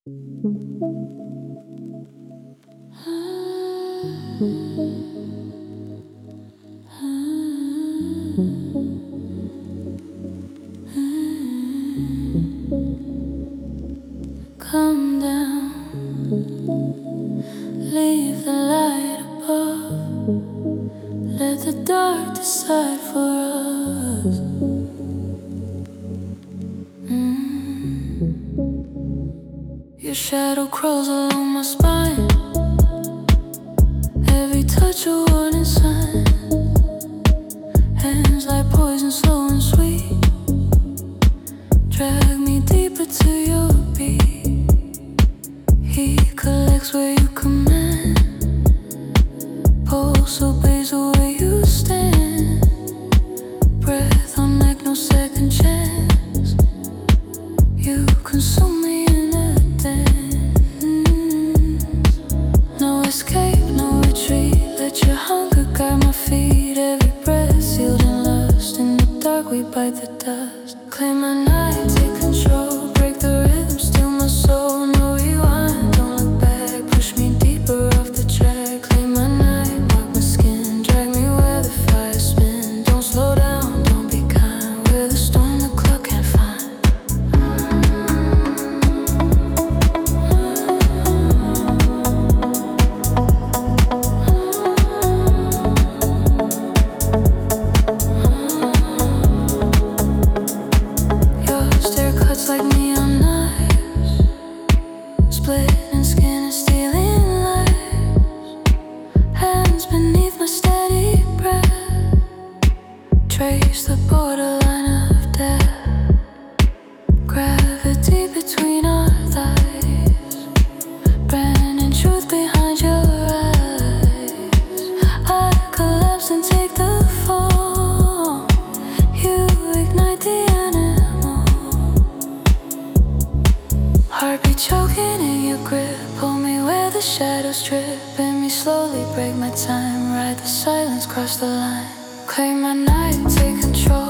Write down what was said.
Come down, leave the light above. Let the dark decide for us. Your shadow crawls along my spine. Every touch a warning sign. Hands like poison, slow and sweet. Drag me deeper to your beat. He collects where you command. Pulse obeys the way you stand. Breath on neck, no second chance. You consume me in a dance. No escape, no retreat. Let your hunger guide my feet. Every breath sealed in lust. In the dark we bite the dust. Claim my night, take control. Break the rhythm, steal my soul. No rewind, don't look back. Push me deeper off the track. Claim my night, mark my skin. Drag me where the fire spin. Don't slow down, don't be kind. We're the storm the clock can't find. Your stare cuts like neon knives. Splitting skin and stealing lives. Hands beneath my steady breath. Trace the borderline of death. Gravity between our thighs. Branding truth behind your eyes. I collapse and take the fall. You ignite the animal. Heartbeat choking in your grip. Pull me where the shadows trip. Bend me slowly, break my time. Ride the silence, cross the line. Claim my night, take control.